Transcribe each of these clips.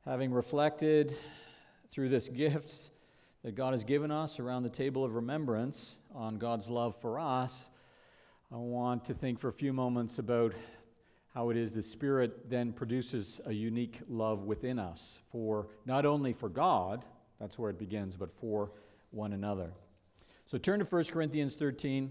Having reflected through this gift that God has given us around the table of remembrance on God's love for us, I want to think for a few moments about how it is the Spirit then produces a unique love within us, for not only for God, that's where it begins, but for one another. So turn to 1 Corinthians 13,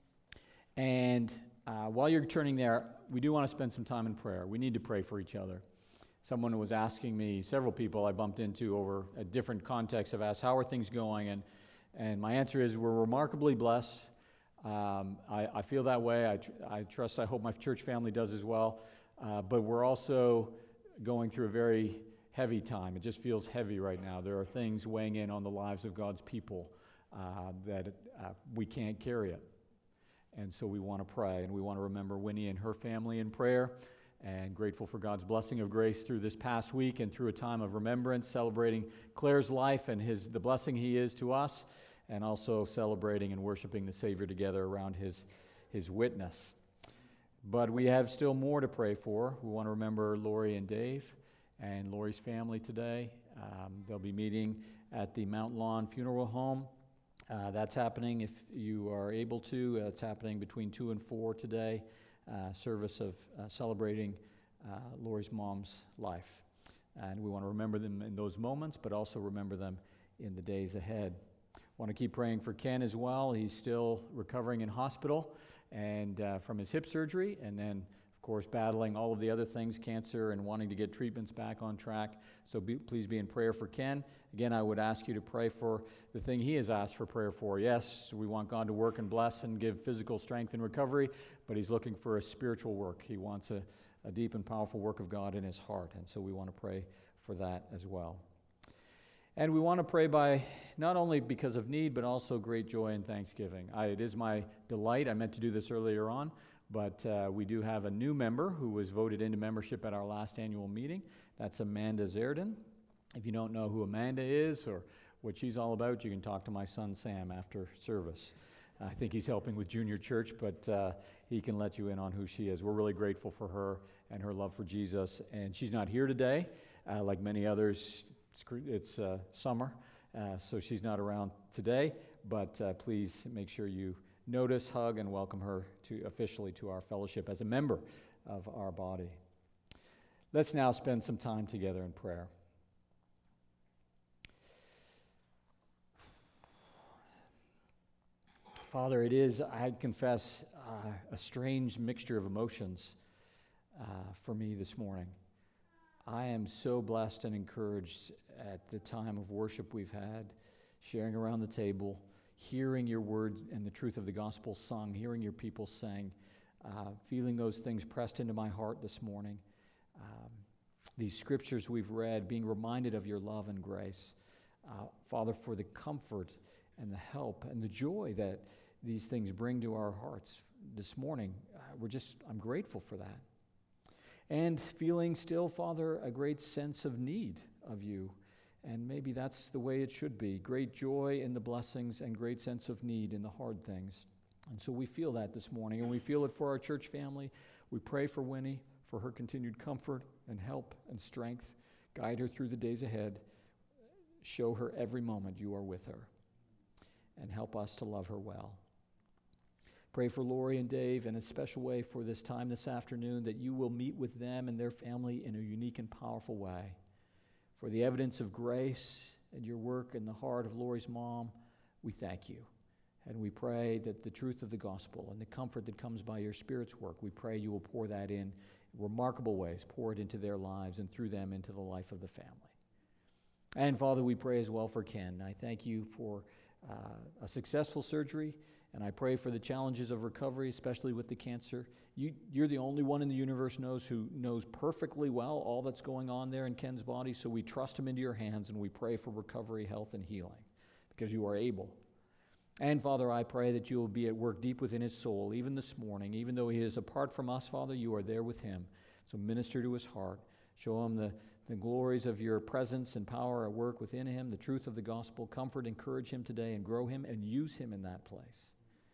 and while you're turning there, we do want to spend some time in prayer. We need to pray for each other. Someone was asking me, several people I bumped into over a different context have asked, how are things going? And my answer is we're remarkably blessed. I feel that way. I hope my church family does as well. But we're also going through a very heavy time. It just feels heavy right now. There are things weighing in on the lives of God's people that we can't carry it. And so we want to pray, and we want to remember Winnie and her family in prayer, and grateful for God's blessing of grace through this past week and through a time of remembrance, celebrating Claire's life and the blessing he is to us, and also celebrating and worshiping the Savior together around his witness. But we have still more to pray for. We want to remember Lori and Dave and Lori's family today. They'll be meeting at the Mount Lawn Funeral Home. That's happening if you are able to. It's happening between 2 and 4 today. Service of celebrating Lori's mom's life. And we want to remember them in those moments, but also remember them in the days ahead. Want to keep praying for Ken as well. He's still recovering in hospital and from his hip surgery, and then, of course, battling all of the other things, cancer, and wanting to get treatments back on track. So please be in prayer for Ken. Again, I would ask you to pray for the thing he has asked for prayer for. Yes, we want God to work and bless and give physical strength and recovery, but he's looking for a spiritual work. He wants a deep and powerful work of God in his heart, and so we want to pray for that as well. And we want to pray by not only because of need, but also great joy and thanksgiving. It is my delight. I meant to do this earlier on, but we do have a new member who was voted into membership at our last annual meeting. That's Amanda Zerden. If you don't know who Amanda is or what she's all about, you can talk to my son Sam after service. I think he's helping with junior church, but he can let you in on who she is. We're really grateful for her and her love for Jesus. And she's not here today. Like many others, it's summer, so she's not around today. But please make sure you notice, hug, and welcome her officially to our fellowship as a member of our body. Let's now spend some time together in prayer. Father, it is, I confess, a strange mixture of emotions for me this morning. I am so blessed and encouraged at the time of worship we've had, sharing around the table, hearing your word and the truth of the gospel sung, hearing your people sing, feeling those things pressed into my heart this morning. These scriptures we've read, being reminded of your love and grace. Father, for the comfort and the help and the joy that these things bring to our hearts this morning. I'm grateful for that. And feeling still, Father, a great sense of need of you. And maybe that's the way it should be. Great joy in the blessings and great sense of need in the hard things. And so we feel that this morning, and we feel it for our church family. We pray for Winnie, for her continued comfort and help and strength. Guide her through the days ahead. Show her every moment you are with her. And help us to love her well. Pray for Lori and Dave in a special way for this time this afternoon, that you will meet with them and their family in a unique and powerful way. For the evidence of grace and your work in the heart of Lori's mom, we thank you. And we pray that the truth of the gospel and the comfort that comes by your Spirit's work, we pray you will pour that in remarkable ways, pour it into their lives and through them into the life of the family. And Father, we pray as well for Ken. I thank you for a successful surgery, and I pray for the challenges of recovery, especially with the cancer. You're the only one in the universe who knows perfectly well all that's going on there in Ken's body, so we trust him into your hands, and we pray for recovery, health, and healing, because you are able. And Father, I pray that you will be at work deep within his soul, even this morning. Even though he is apart from us, Father, you are there with him. So minister to his heart. Show him the glories of your presence and power at work within him, the truth of the gospel. Comfort, encourage him today, and grow him and use him in that place.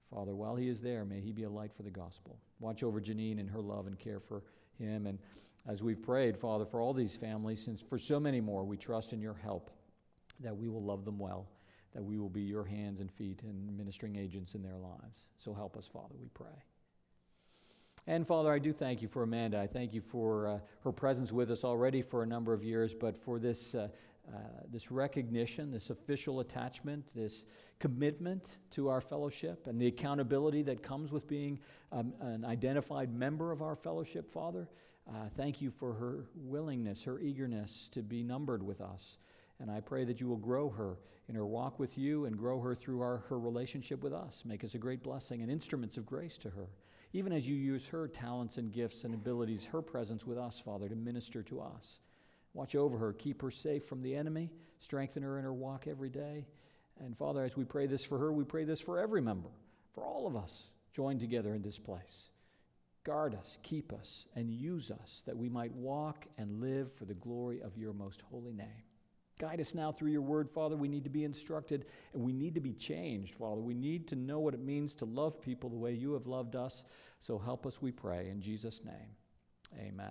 Father, while he is there, may he be a light for the gospel. Watch over Janine and her love and care for him. And as we've prayed, Father, for all these families, since for so many more, we trust in your help that we will love them well, that we will be your hands and feet and ministering agents in their lives. So help us, Father, we pray. And Father, I do thank you for Amanda. I thank you for her presence with us already for a number of years, but for this recognition, this official attachment, this commitment to our fellowship, and the accountability that comes with being an identified member of our fellowship, Father. Thank you for her willingness, her eagerness to be numbered with us. And I pray that you will grow her in her walk with you and grow her through her relationship with us. Make us a great blessing and instruments of grace to her, even as you use her talents and gifts and abilities, her presence with us, Father, to minister to us. Watch over her, keep her safe from the enemy, strengthen her in her walk every day. And Father, as we pray this for her, we pray this for every member, for all of us joined together in this place. Guard us, keep us, and use us that we might walk and live for the glory of your most holy name. Guide us now through your word, Father. We need to be instructed, and we need to be changed, Father. We need to know what it means to love people the way you have loved us. So help us, we pray, in Jesus' name. Amen.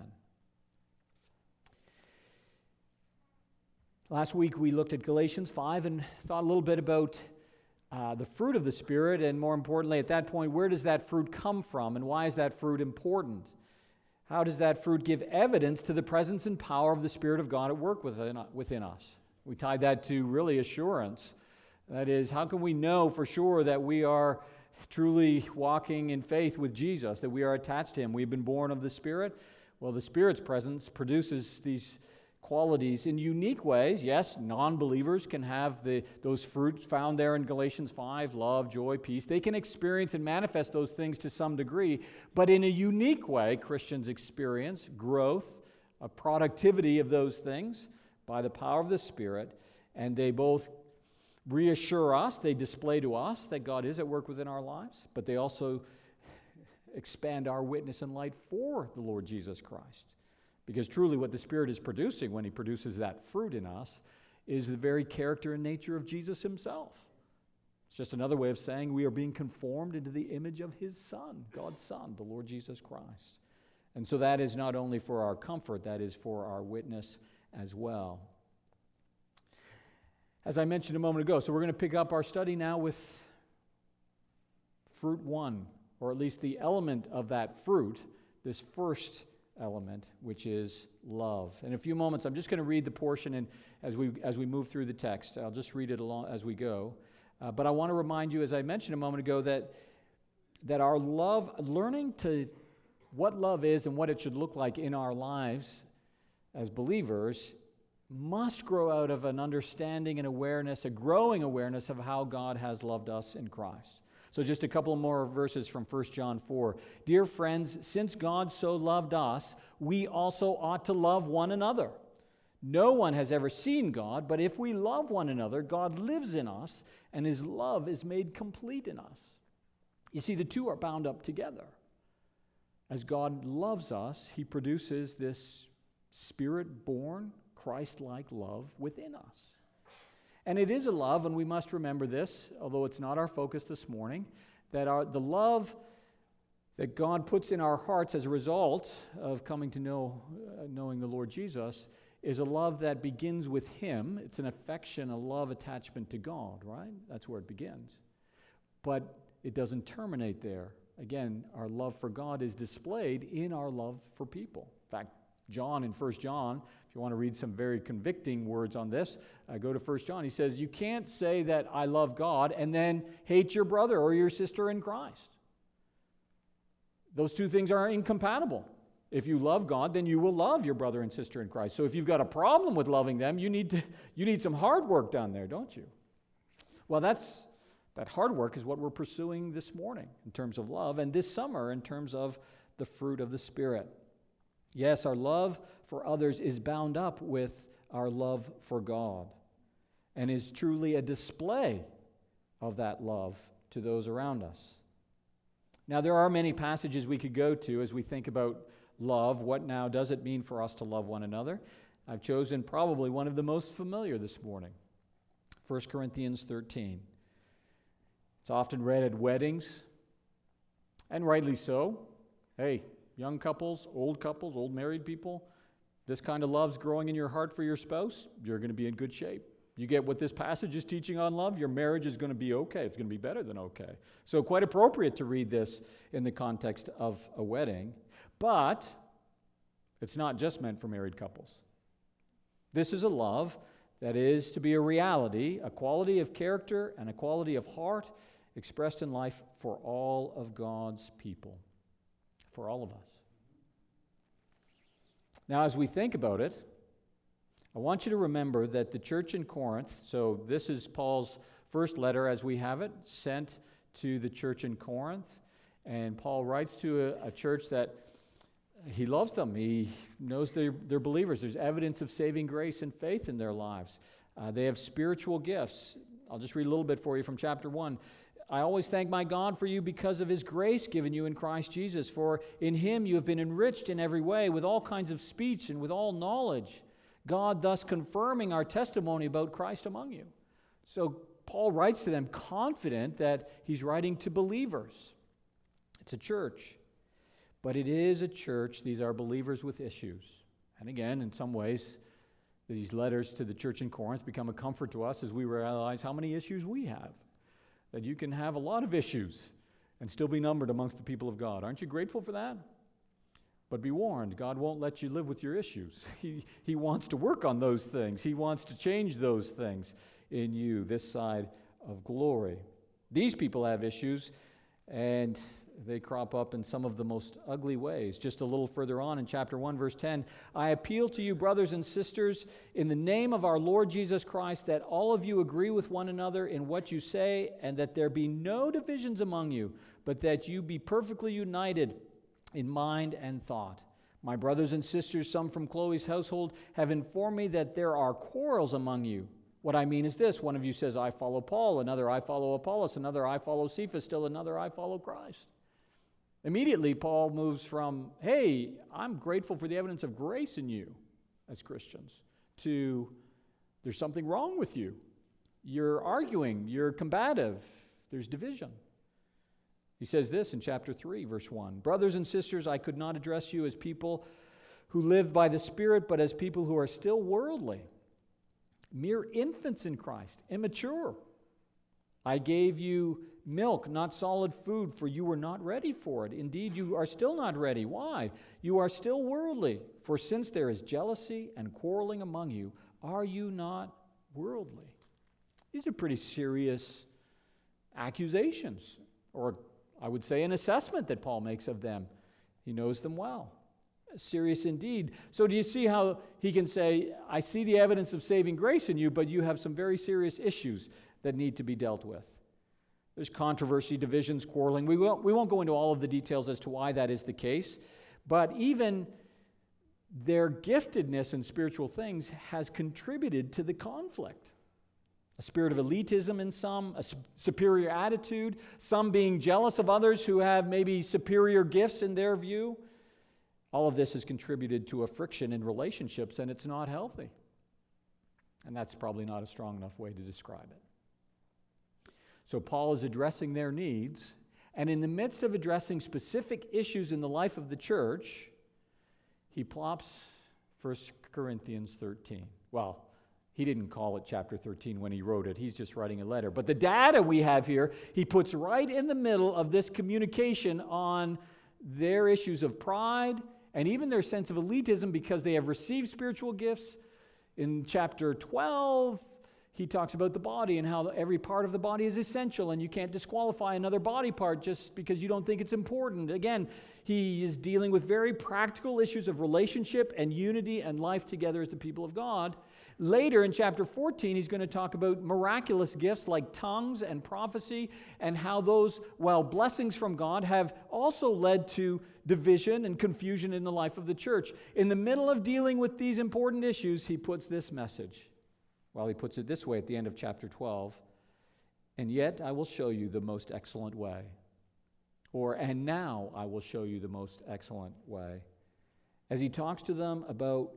Last week we looked at Galatians 5 and thought a little bit about the fruit of the Spirit, and more importantly, at that point, where does that fruit come from, and why is that fruit important? How does that fruit give evidence to the presence and power of the Spirit of God at work within us? We tied that to really assurance. That is, how can we know for sure that we are truly walking in faith with Jesus, that we are attached to him? We've been born of the Spirit. Well, the Spirit's presence produces these qualities in unique ways. Yes, non-believers can have those fruits found there in Galatians 5, love, joy, peace. They can experience and manifest those things to some degree, but in a unique way, Christians experience growth, a productivity of those things by the power of the Spirit, and they both reassure us, they display to us that God is at work within our lives, but they also expand our witness and light for the Lord Jesus Christ. Because truly what the Spirit is producing when he produces that fruit in us is the very character and nature of Jesus himself. It's just another way of saying we are being conformed into the image of his Son, God's Son, the Lord Jesus Christ. And so that is not only for our comfort, that is for our witness as well. As I mentioned a moment ago, so we're going to pick up our study now with fruit 1, or at least the element of that fruit, this first element, which is love. In a few moments, I'm just going to read the portion, and as we move through the text, I'll just read it along as we go. But I want to remind you, as I mentioned a moment ago, that our love, learning to what love is and what it should look like in our lives as believers, must grow out of an understanding and awareness, a growing awareness of how God has loved us in Christ. So just a couple more verses from 1 John 4. Dear friends, since God so loved us, we also ought to love one another. No one has ever seen God, but if we love one another, God lives in us, and his love is made complete in us. You see, the two are bound up together. As God loves us, he produces this Spirit-born, Christ-like love within us. And it is a love, and we must remember this, although it's not our focus this morning, that the love that God puts in our hearts as a result of coming to knowing the Lord Jesus is a love that begins with him. It's an affection, a love attachment to God, right? That's where it begins. But it doesn't terminate there. Again, our love for God is displayed in our love for people. In fact, John in 1 John, if you want to read some very convicting words on this, go to 1 John. He says, you can't say that I love God and then hate your brother or your sister in Christ. Those two things are incompatible. If you love God, then you will love your brother and sister in Christ. So if you've got a problem with loving them, you need some hard work done there, don't you? Well, that hard work is what we're pursuing this morning in terms of love, and this summer in terms of the fruit of the Spirit. Yes, our love for others is bound up with our love for God and is truly a display of that love to those around us. Now, there are many passages we could go to as we think about love. What now does it mean for us to love one another? I've chosen probably one of the most familiar this morning, 1 Corinthians 13. It's often read at weddings. And rightly so. Hey, young couples, old married people, this kind of love's growing in your heart for your spouse, you're going to be in good shape. You get what this passage is teaching on love, your marriage is going to be okay. It's going to be better than okay. So quite appropriate to read this in the context of a wedding. But it's not just meant for married couples. This is a love that is to be a reality, a quality of character and a quality of heart expressed in life for all of God's people, for all of us. Now, as we think about it, I want you to remember that the church in Corinth, so this is Paul's first letter as we have it, sent to the church in Corinth, and Paul writes to a church that he loves them. He knows they're believers. There's evidence of saving grace and faith in their lives. They have spiritual gifts. I'll just read a little bit for you from chapter 1. I always thank my God for you because of his grace given you in Christ Jesus. For in him you have been enriched in every way with all kinds of speech and with all knowledge, God thus confirming our testimony about Christ among you. So Paul writes to them confident that he's writing to believers. It's a church. But it is a church. These are believers with issues. And again, in some ways, these letters to the church in Corinth become a comfort to us as we realize how many issues we have. That you can have a lot of issues and still be numbered amongst the people of God. Aren't you grateful for that? But be warned, God won't let you live with your issues. He wants to work on those things. He wants to change those things in you, this side of glory. These people have issues, and they crop up in some of the most ugly ways. Just a little further on in chapter 1, verse 10, I appeal to you, brothers and sisters, in the name of our Lord Jesus Christ, that all of you agree with one another in what you say, and that there be no divisions among you, but that you be perfectly united in mind and thought. My brothers and sisters, some from Chloe's household, have informed me that there are quarrels among you. What I mean is this: one of you says, I follow Paul, another, I follow Apollos, another, I follow Cephas, still another, I follow Christ. Immediately, Paul moves from, hey, I'm grateful for the evidence of grace in you as Christians, to there's something wrong with you. You're arguing, you're combative, there's division. He says this in chapter 3, verse 1. Brothers and sisters, I could not address you as people who live by the Spirit, but as people who are still worldly, mere infants in Christ, immature. I gave you milk, not solid food, for you were not ready for it. Indeed, you are still not ready. Why? You are still worldly. For since there is jealousy and quarreling among you, are you not worldly? These are pretty serious accusations, or I would say an assessment that Paul makes of them. He knows them well. Serious indeed. So do you see how he can say, I see the evidence of saving grace in you, but you have some very serious issues that need to be dealt with. There's controversy, divisions, quarreling. We won't go into all of the details as to why that is the case, but even their giftedness in spiritual things has contributed to the conflict. A spirit of elitism in some, a superior attitude, some being jealous of others who have maybe superior gifts in their view. All of this has contributed to a friction in relationships, and it's not healthy. And that's probably not a strong enough way to describe it. So Paul is addressing their needs, and in the midst of addressing specific issues in the life of the church, he plops 1 Corinthians 13. Well, he didn't call it chapter 13 when he wrote it. He's just writing a letter. But the data we have here, he puts right in the middle of this communication on their issues of pride and even their sense of elitism because they have received spiritual gifts. In chapter 12, he talks about the body and how every part of the body is essential and you can't disqualify another body part just because you don't think it's important. Again, he is dealing with very practical issues of relationship and unity and life together as the people of God. Later in chapter 14, he's going to talk about miraculous gifts like tongues and prophecy and how those, while blessings from God, have also led to division and confusion in the life of the church. In the middle of dealing with these important issues, he puts this message. Well, he puts it this way at the end of chapter 12. And yet I will show you the most excellent way. Or, and now I will show you the most excellent way. As he talks to them about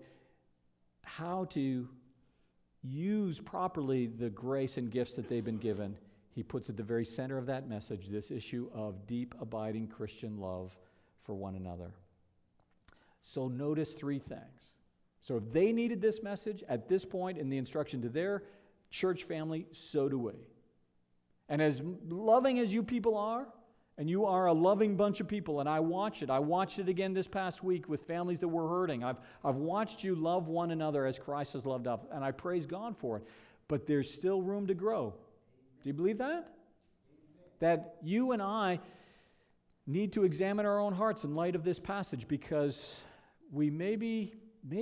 how to use properly the grace and gifts that they've been given, he puts at the very center of that message this issue of deep, abiding Christian love for one another. So notice three things. So if they needed this message at this point in the instruction to their church family, so do we. And as loving as you people are, and you are a loving bunch of people, and I watch it. I watched it again this past week with families that were hurting. I've watched you love one another as Christ has loved us, and I praise God for it. But there's still room to grow. Do you believe that? That you and I need to examine our own hearts in light of this passage, because we maybe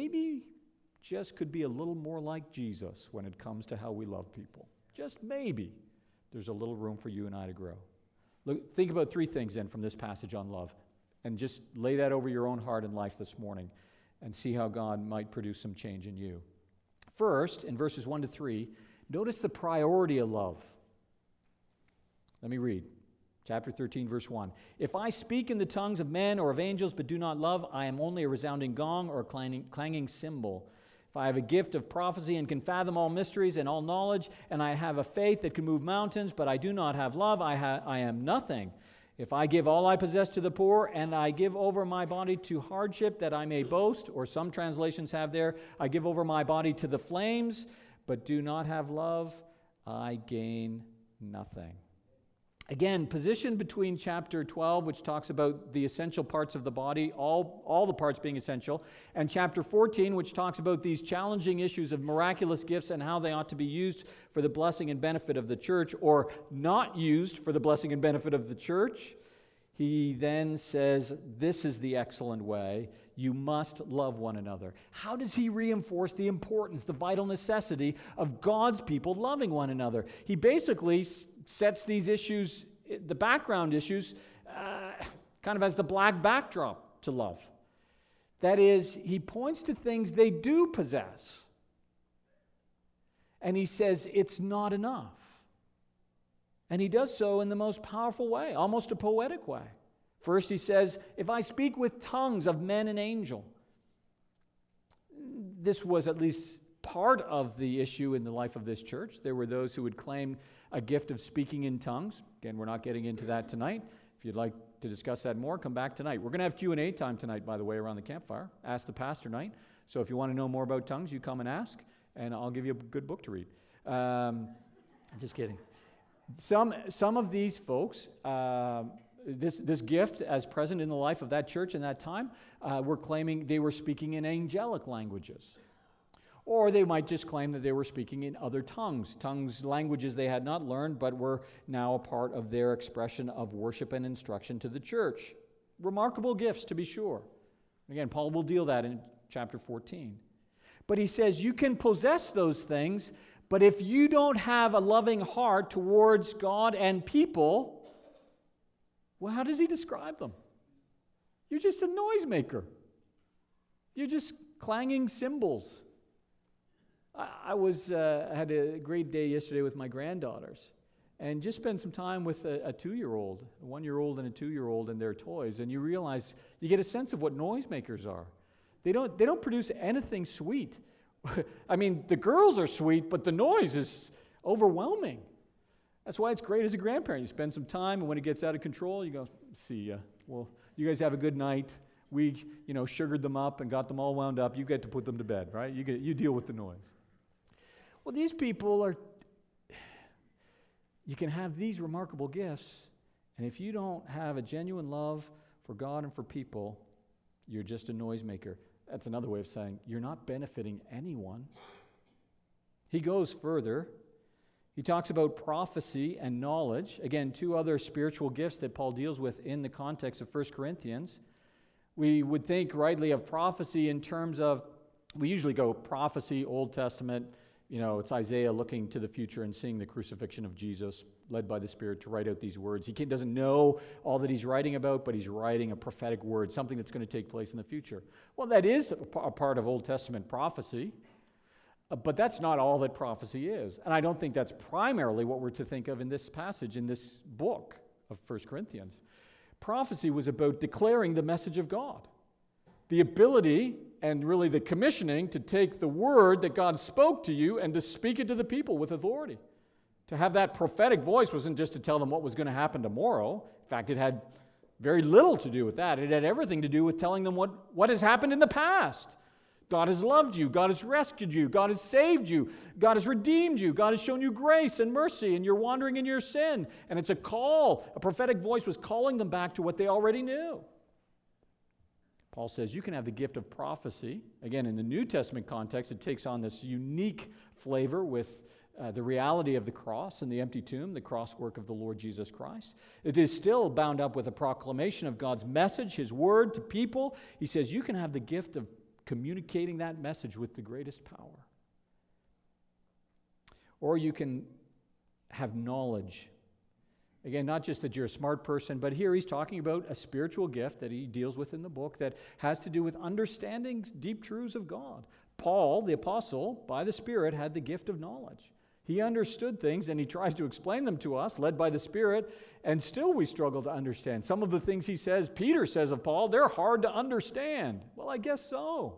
just could be a little more like Jesus when it comes to how we love people. Just maybe there's a little room for you and I to grow. Look, think about three things then from this passage on love, and just lay that over your own heart and life this morning and see how God might produce some change in you. First, in verses 1 to 3, notice the priority of love. Let me read. Chapter 13, verse 1. If I speak in the tongues of men or of angels but do not love, I am only a resounding gong or a clanging cymbal. If I have a gift of prophecy and can fathom all mysteries and all knowledge, and I have a faith that can move mountains, but I do not have love, I am nothing. If I give all I possess to the poor, and I give over my body to hardship that I may boast, or some translations have there, I give over my body to the flames, but do not have love, I gain nothing. Again, positioned between chapter 12, which talks about the essential parts of the body, all the parts being essential, and chapter 14, which talks about these challenging issues of miraculous gifts and how they ought to be used for the blessing and benefit of the church, or not used for the blessing and benefit of the church. He then says, this is the excellent way. You must love one another. How does he reinforce the importance, the vital necessity of God's people loving one another? He basically sets these issues, the background issues, kind of as the black backdrop to love. That is, he points to things they do possess. And he says it's not enough. And he does so in the most powerful way, almost a poetic way. First, he says, if I speak with tongues of men and angel. This was at least part of the issue in the life of this church. There were those who would claim a gift of speaking in tongues. Again, we're not getting into that tonight. If you'd like to discuss that more, come back tonight. We're going to have Q&A time tonight, by the way, around the campfire. Ask the pastor night. So if you want to know more about tongues, you come and ask, and I'll give you a good book to read. Just kidding. Some of these folks, this gift as present in the life of that church in that time, were claiming they were speaking in angelic languages. Or they might just claim that they were speaking in other tongues, languages they had not learned, but were now a part of their expression of worship and instruction to the church. Remarkable gifts, to be sure. Again, Paul will deal that in chapter 14. But he says you can possess those things, but if you don't have a loving heart towards God and people, well, how does he describe them? You're just a noisemaker. You're just clanging cymbals. I had a great day yesterday with my granddaughters, and just spent some time with a 2-year-old, a 1-year-old and a 2-year-old, and their toys, and you realize, you get a sense of what noisemakers are. They don't produce anything sweet. I mean, the girls are sweet, but the noise is overwhelming. That's why it's great as a grandparent. You spend some time, and when it gets out of control, you go, see ya. Well, you guys have a good night. We, sugared them up and got them all wound up. You get to put them to bed, right? You deal with the noise. Well, these people you can have these remarkable gifts, and if you don't have a genuine love for God and for people, you're just a noisemaker. That's another way of saying you're not benefiting anyone. He goes further. He talks about prophecy and knowledge. Again, 2 other spiritual gifts that Paul deals with in the context of 1 Corinthians. We would think rightly of prophecy in terms of, we usually go prophecy, Old Testament, it's Isaiah looking to the future and seeing the crucifixion of Jesus, led by the Spirit to write out these words. He doesn't know all that he's writing about, but he's writing a prophetic word, something that's going to take place in the future. Well, that is a part of Old Testament prophecy, but that's not all that prophecy is. And I don't think that's primarily what we're to think of in this passage, in this book of 1 Corinthians. Prophecy was about declaring the message of God. The ability and really the commissioning to take the word that God spoke to you and to speak it to the people with authority. To have that prophetic voice wasn't just to tell them what was going to happen tomorrow. In fact, it had very little to do with that. It had everything to do with telling them what has happened in the past. God has loved you. God has rescued you. God has saved you. God has redeemed you. God has shown you grace and mercy, and you're wandering in your sin. And it's a call. A prophetic voice was calling them back to what they already knew. Paul says you can have the gift of prophecy. Again, in the New Testament context, it takes on this unique flavor with the reality of the cross and the empty tomb, the cross work of the Lord Jesus Christ. It is still bound up with a proclamation of God's message, His word to people. He says you can have the gift of communicating that message with the greatest power. Or you can have knowledge. Again, not just that you're a smart person, but here he's talking about a spiritual gift that he deals with in the book that has to do with understanding deep truths of God. Paul, the apostle, by the Spirit, had the gift of knowledge. He understood things, and he tries to explain them to us, led by the Spirit, and still we struggle to understand. Some of the things he says, Peter says of Paul, they're hard to understand. Well, I guess so.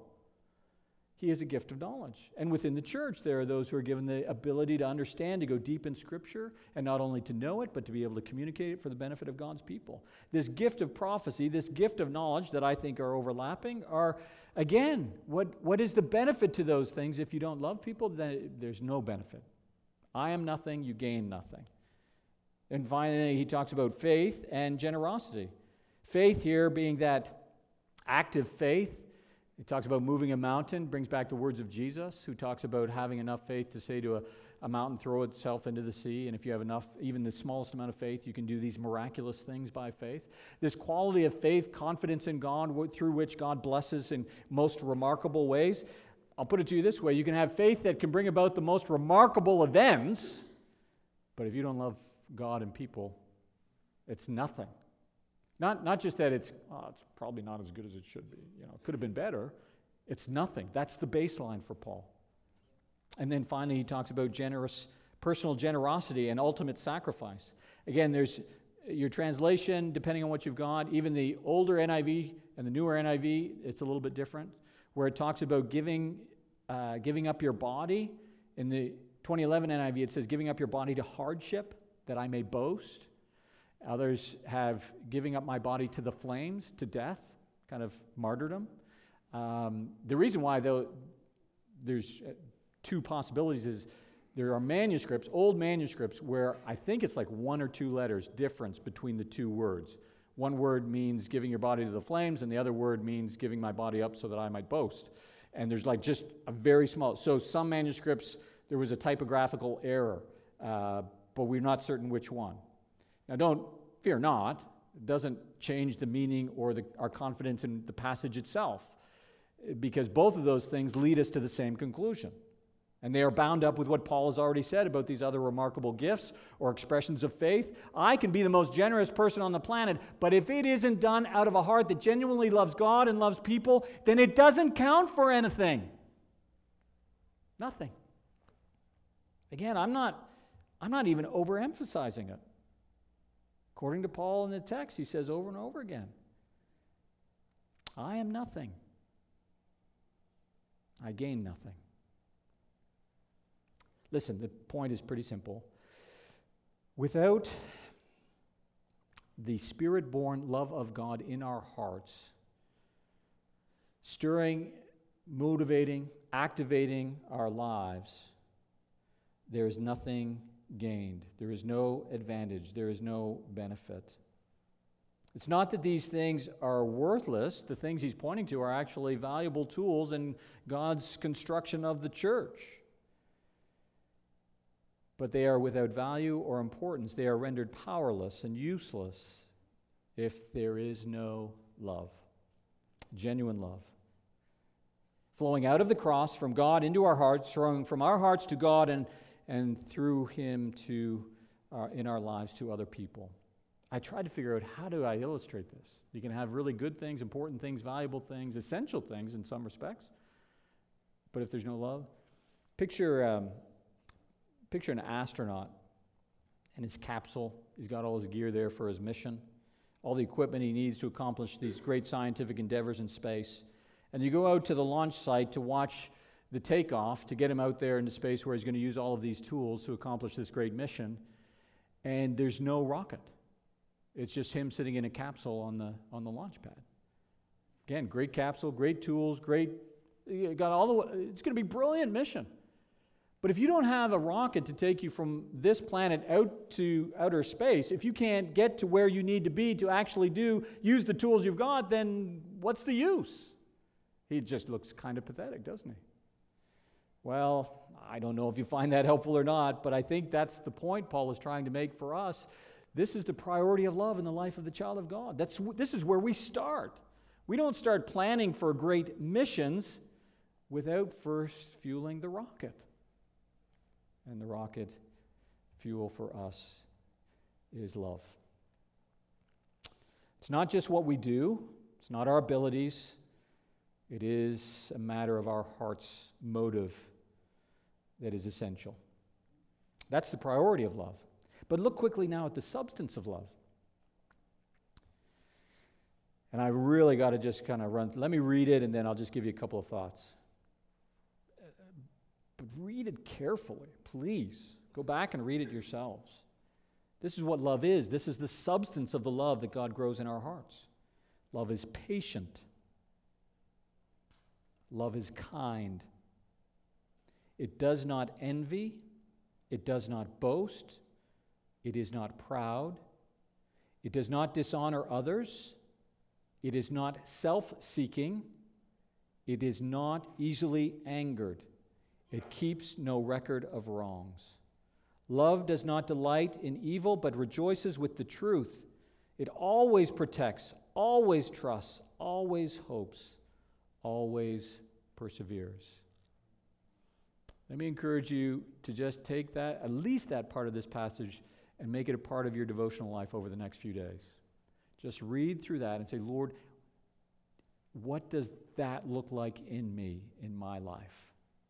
He has a gift of knowledge. And within the church, there are those who are given the ability to understand, to go deep in Scripture, and not only to know it, but to be able to communicate it for the benefit of God's people. This gift of prophecy, this gift of knowledge that I think are overlapping are, again, what is the benefit to those things? If you don't love people, then there's no benefit. I am nothing, you gain nothing. And finally, he talks about faith and generosity. Faith here being that active faith. He talks about moving a mountain, brings back the words of Jesus, who talks about having enough faith to say to a mountain, throw itself into the sea. And if you have enough, even the smallest amount of faith, you can do these miraculous things by faith. This quality of faith, confidence in God, through which God blesses in most remarkable ways. I'll put it to you this way. You can have faith that can bring about the most remarkable events, but if you don't love God and people, it's nothing. Not just that it's probably not as good as it should be. It could have been better. It's nothing. That's the baseline for Paul. And then finally, he talks about personal generosity and ultimate sacrifice. Again, there's your translation, depending on what you've got. Even the older NIV and the newer NIV, it's a little bit different, where it talks about giving up your body. In the 2011 NIV, it says, giving up your body to hardship, that I may boast. Others have giving up my body to the flames, to death, kind of martyrdom. The reason why, though, there's two possibilities is there are manuscripts, old manuscripts, where I think it's like 1 or 2 letters difference between the two words. One word means giving your body to the flames, and the other word means giving my body up so that I might boast. And there's like just a very small, so some manuscripts, there was a typographical error, but we're not certain which one. Now, don't fear not. It doesn't change the meaning or our confidence in the passage itself, because both of those things lead us to the same conclusion. And they are bound up with what Paul has already said about these other remarkable gifts or expressions of faith. I can be the most generous person on the planet, but if it isn't done out of a heart that genuinely loves God and loves people, then it doesn't count for anything. Nothing. Again, I'm not even overemphasizing it. According to Paul in the text, he says over and over again, I am nothing. I gain nothing. Listen, the point is pretty simple. Without the Spirit-born love of God in our hearts, stirring, motivating, activating our lives, there is nothing gained. There is no advantage. There is no benefit. It's not that these things are worthless. The things he's pointing to are actually valuable tools in God's construction of the church. But they are without value or importance. They are rendered powerless and useless if there is no love, genuine love, flowing out of the cross from God into our hearts, flowing from our hearts to God and through Him to in our lives to other people. I tried to figure out, how do I illustrate this? You can have really good things, important things, valuable things, essential things in some respects, but if there's no love, picture an astronaut and his capsule. He's got all his gear there for his mission, all the equipment he needs to accomplish these great scientific endeavors in space. And you go out to the launch site to watch the takeoff to get him out there into space where he's going to use all of these tools to accomplish this great mission, and there's no rocket. It's just him sitting in a capsule on the launch pad. Again, great capsule, great tools, got all the. It's going to be a brilliant mission. But if you don't have a rocket to take you from this planet out to outer space, if you can't get to where you need to be to actually use the tools you've got, then what's the use? He just looks kind of pathetic, doesn't he? Well, I don't know if you find that helpful or not, but I think that's the point Paul is trying to make for us. This is the priority of love in the life of the child of God. This is where we start. We don't start planning for great missions without first fueling the rocket. And the rocket fuel for us is love. It's not just what we do. It's not our abilities. It is a matter of our heart's motive that is essential. That's the priority of love. But look quickly now at the substance of love. And I really got to just kind of let me read it, and then I'll just give you a couple of thoughts. But read it carefully, please. Go back and read it yourselves. This is what love is. This is the substance of the love that God grows in our hearts. Love is patient. Love is kind. It does not envy. It does not boast. It is not proud. It does not dishonor others. It is not self-seeking. It is not easily angered. It keeps no record of wrongs. Love does not delight in evil, but rejoices with the truth. It always protects, always trusts, always hopes, always perseveres. Let me encourage you to just take that, at least that part of this passage, and make it a part of your devotional life over the next few days. Just read through that and say, Lord, what does that look like in me, in my life?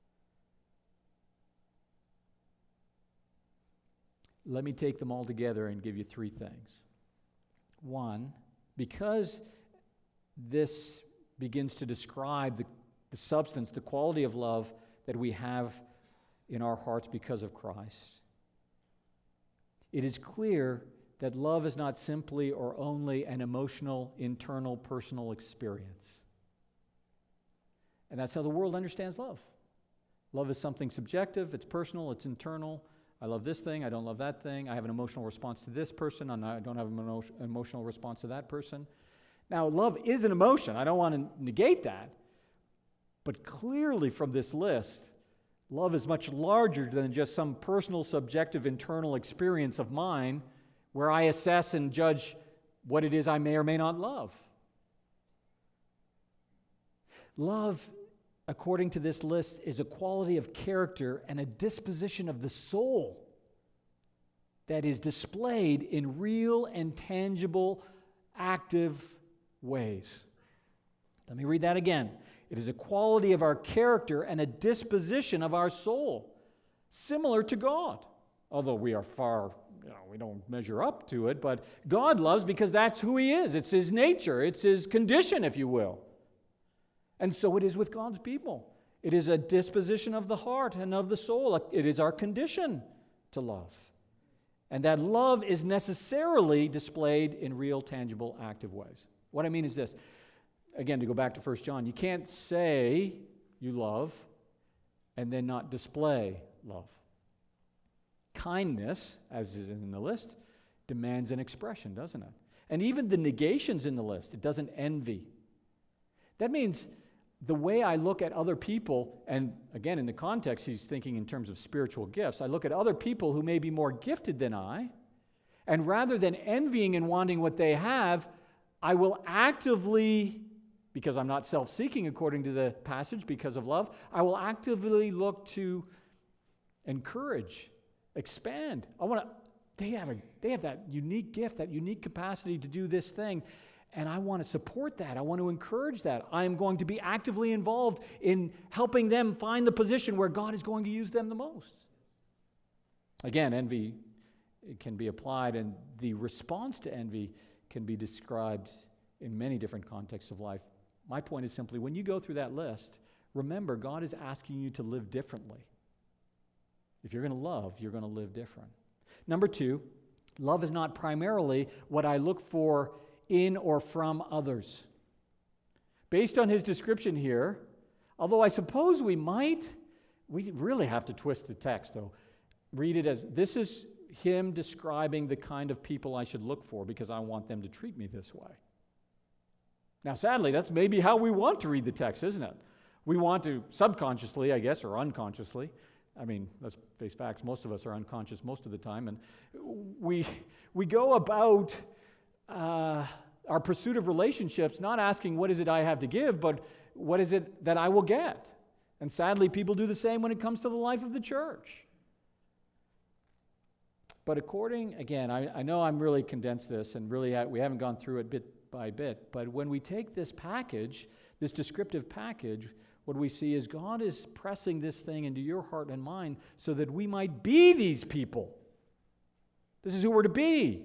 Let me take them all together and give you three things. One, because this begins to describe the substance, the quality of love that we have in our hearts because of Christ, it is clear that love is not simply or only an emotional, internal, personal experience. And that's how the world understands love. Love is something subjective, it's personal, it's internal. I love this thing, I don't love that thing. I have an emotional response to this person, and I don't have an emotional response to that person. Now, love is an emotion. I don't want to negate that. But clearly from this list, love is much larger than just some personal, subjective, internal experience of mine where I assess and judge what it is I may or may not love. Love, according to this list, is a quality of character and a disposition of the soul that is displayed in real and tangible, active ways. Let me read that again. It is a quality of our character and a disposition of our soul, similar to God. Although we are far, we don't measure up to it, but God loves because that's who He is. It's His nature. It's His condition, if you will. And so it is with God's people. It is a disposition of the heart and of the soul. It is our condition to love. And that love is necessarily displayed in real, tangible, active ways. What I mean is this. Again, to go back to 1 John, you can't say you love and then not display love. Kindness, as is in the list, demands an expression, doesn't it? And even the negations in the list, it doesn't envy. That means the way I look at other people, and again, in the context, he's thinking in terms of spiritual gifts, I look at other people who may be more gifted than I, and rather than envying and wanting what they have, I will actively, because I'm not self-seeking according to the passage, because of love, I will actively look to encourage, expand. They have that unique gift, that unique capacity to do this thing, and I want to support that. I want to encourage that. I am going to be actively involved in helping them find the position where God is going to use them the most. Again, envy can be applied, and the response to envy can be described in many different contexts of life. My point is simply, when you go through that list, remember, God is asking you to live differently. If you're going to love, you're going to live different. Number 2, love is not primarily what I look for in or from others. Based on his description here, although I suppose we really have to twist the text, though. Read it as, this is him describing the kind of people I should look for because I want them to treat me this way. Now, sadly, that's maybe how we want to read the text, isn't it? We want to subconsciously, I guess, or unconsciously. I mean, let's face facts, most of us are unconscious most of the time, and we go about our pursuit of relationships not asking what is it I have to give, but what is it that I will get? And sadly, people do the same when it comes to the life of the church. But I know I'm really condensed this, and really we haven't gone through it bit by bit, but when we take this package, this descriptive package, what we see is God is pressing this thing into your heart and mind so that we might be these people. This is who we're to be.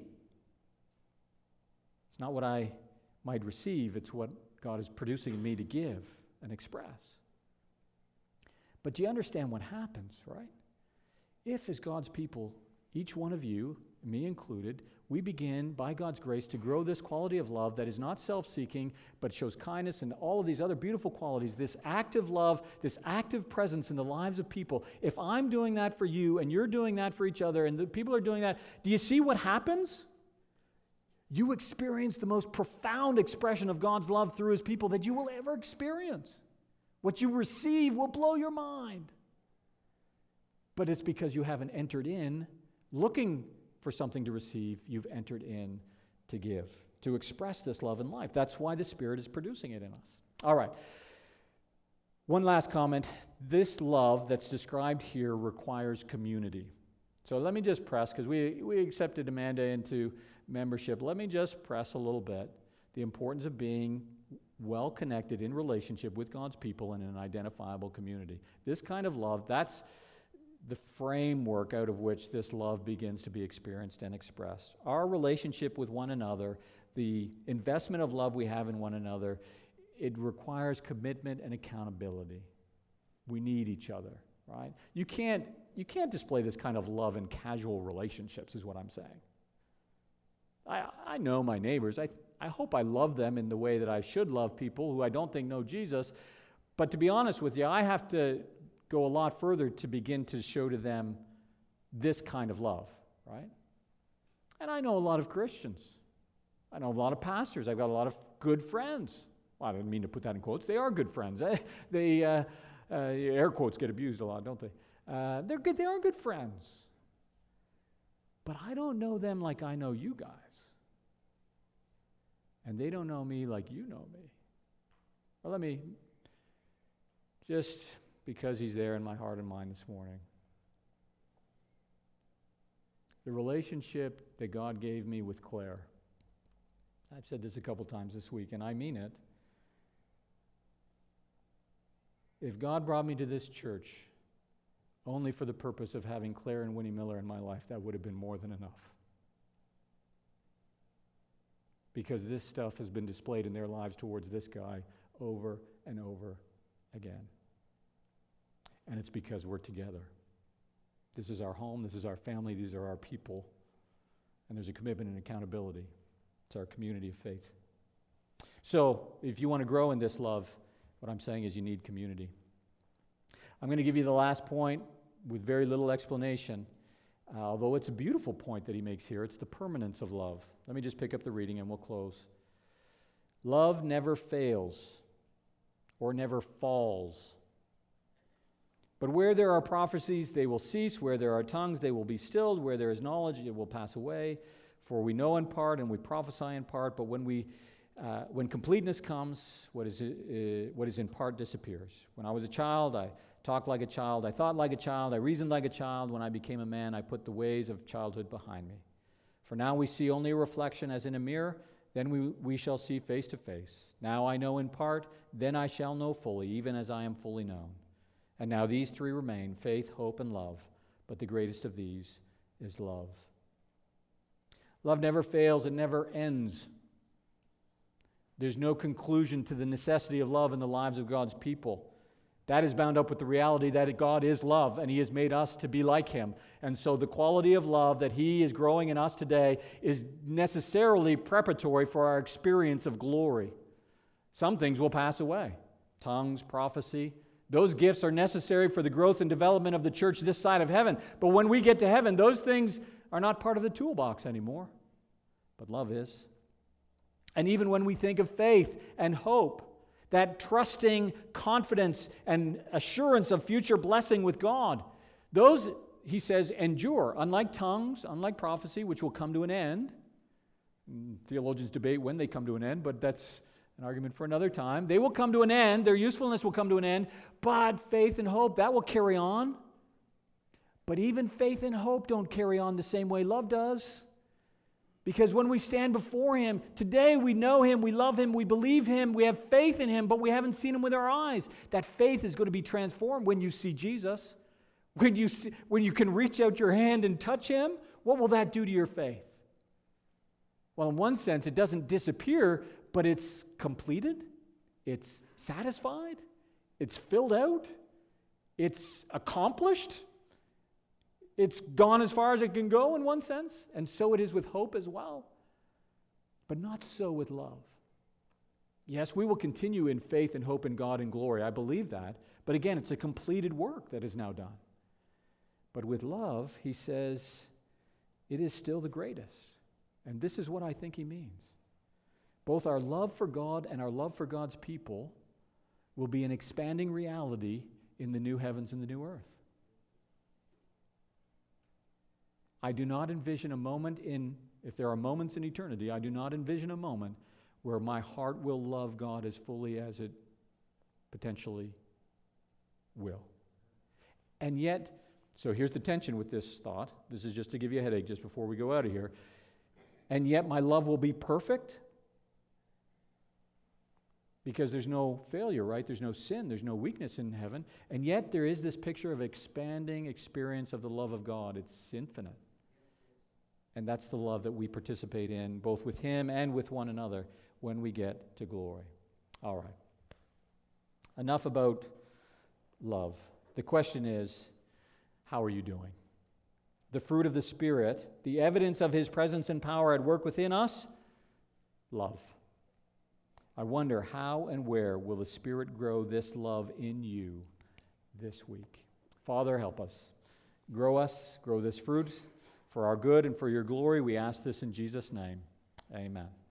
It's not what I might receive, it's what God is producing in me to give and express. But do you understand what happens, right? If, as God's people, each one of you, me included, we begin, by God's grace, to grow this quality of love that is not self-seeking, but shows kindness and all of these other beautiful qualities, this active love, this active presence in the lives of people. If I'm doing that for you, and you're doing that for each other, and the people are doing that, do you see what happens? You experience the most profound expression of God's love through his people that you will ever experience. What you receive will blow your mind. But it's because you haven't entered in looking for something to receive, you've entered in to give, to express this love in life. That's why the Spirit is producing it in us. All right. One last comment. This love that's described here requires community. So let me just press, because we accepted Amanda into membership. Let me just press a little bit the importance of being well connected in relationship with God's people in an identifiable community. This kind of love, that's the framework out of which this love begins to be experienced and expressed. Our relationship with one another, the investment of love we have in one another, it requires commitment and accountability. We need each other, right? You can't display this kind of love in casual relationships, is what I'm saying. I know my neighbors. I hope I love them in the way that I should love people who I don't think know Jesus. But to be honest with you, I have to go a lot further to begin to show to them this kind of love, right? And I know a lot of Christians. I know a lot of pastors. I've got a lot of good friends. Well, I didn't mean to put that in quotes. They are good friends. Air quotes get abused a lot, don't they? They're good. They are good friends. But I don't know them like I know you guys. And they don't know me like you know me. Well, let me just, because he's there in my heart and mind this morning. The relationship that God gave me with Claire. I've said this a couple times this week, and I mean it. If God brought me to this church only for the purpose of having Claire and Winnie Miller in my life, that would have been more than enough. Because this stuff has been displayed in their lives towards this guy over and over again. And it's because we're together. This is our home, this is our family, these are our people. And there's a commitment and accountability. It's our community of faith. So, if you want to grow in this love, what I'm saying is you need community. I'm going to give you the last point with very little explanation. Although it's a beautiful point that he makes here, it's the permanence of love. Let me just pick up the reading and we'll close. Love never fails or never falls. But where there are prophecies, they will cease. Where there are tongues, they will be stilled. Where there is knowledge, it will pass away. For we know in part and we prophesy in part, but when completeness comes, what is in part disappears. When I was a child, I talked like a child, I thought like a child, I reasoned like a child. When I became a man, I put the ways of childhood behind me. For now we see only a reflection as in a mirror, then we shall see face to face. Now I know in part, then I shall know fully, even as I am fully known. And now these three remain, faith, hope, and love, but the greatest of these is love. Love never fails, it never ends. There's no conclusion to the necessity of love in the lives of God's people. That is bound up with the reality that God is love, and He has made us to be like Him. And so the quality of love that He is growing in us today is necessarily preparatory for our experience of glory. Some things will pass away. Tongues, prophecy. Those gifts are necessary for the growth and development of the church this side of heaven. But when we get to heaven, those things are not part of the toolbox anymore. But love is. And even when we think of faith and hope, that trusting confidence and assurance of future blessing with God, those, he says, endure. Unlike tongues, unlike prophecy, which will come to an end. Theologians debate when they come to an end, but that's an argument for another time. They will come to an end. Their usefulness will come to an end. But faith and hope, that will carry on. But even faith and hope don't carry on the same way love does. Because when we stand before Him, today we know Him, we love Him, we believe Him, we have faith in Him, but we haven't seen Him with our eyes. That faith is going to be transformed when you see Jesus. When you can reach out your hand and touch Him, what will that do to your faith? Well, in one sense, it doesn't disappear, but it's completed, it's satisfied, it's filled out, it's accomplished. It's gone as far as it can go in one sense, and so it is with hope as well. But not so with love. Yes, we will continue in faith and hope in God and glory. I believe that. But again, it's a completed work that is now done. But with love, he says, it is still the greatest. And this is what I think he means. Both our love for God and our love for God's people will be an expanding reality in the new heavens and the new earth. I do not envision a moment if there are moments in eternity, I do not envision a moment where my heart will love God as fully as it potentially will. And yet, so here's the tension with this thought. This is just to give you a headache just before we go out of here. And yet my love will be perfect because there's no failure, right? There's no sin, there's no weakness in heaven. And yet there is this picture of expanding experience of the love of God. It's infinite. And that's the love that we participate in, both with Him and with one another, when we get to glory. All right. Enough about love. The question is, how are you doing? The fruit of the Spirit, the evidence of His presence and power at work within us, love. I wonder how and where will the Spirit grow this love in you this week? Father, help us. Grow this fruit for our good and for your glory. We ask this in Jesus' name. Amen.